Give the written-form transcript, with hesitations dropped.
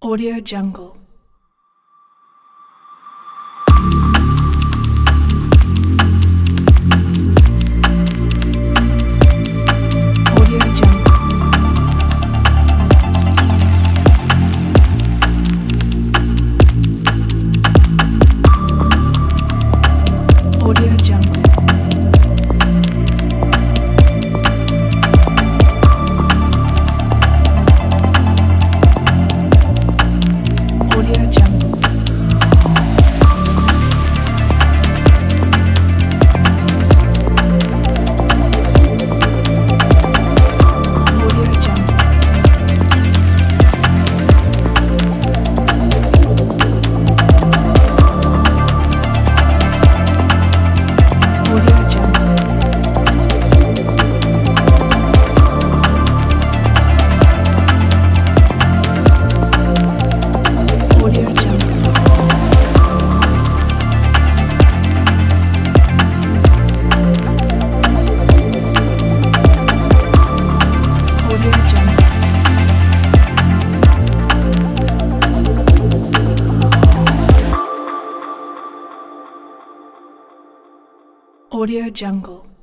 Audio Jungle. Audio Jungle. Audio Jungle. Audio Jungle. Audio Jungle. Audio Jungle. Audio Jungle. Audio Jungle. Audio Jungle.